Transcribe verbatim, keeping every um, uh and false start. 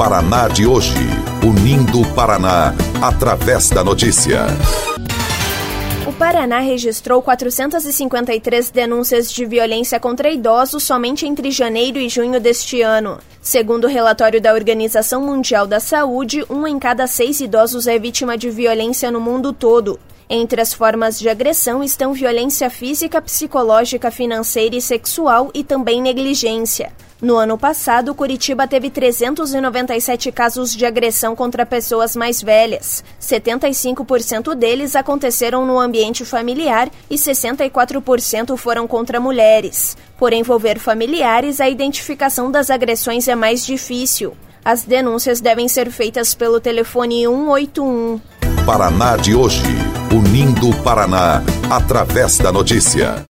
Paraná de hoje, unindo o Paraná através da notícia. O Paraná registrou quatrocentas e cinquenta e três denúncias de violência contra idosos somente entre janeiro e junho deste ano. Segundo o relatório da Organização Mundial da Saúde, um em cada seis idosos é vítima de violência no mundo todo. Entre as formas de agressão estão violência física, psicológica, financeira e sexual e também negligência. No ano passado, Curitiba teve trezentos e noventa e sete casos de agressão contra pessoas mais velhas. setenta e cinco por cento deles aconteceram no ambiente familiar e sessenta e quatro por cento foram contra mulheres. Por envolver familiares, a identificação das agressões é mais difícil. As denúncias devem ser feitas pelo telefone um oito um. Paraná de hoje, unindo o Paraná através da notícia.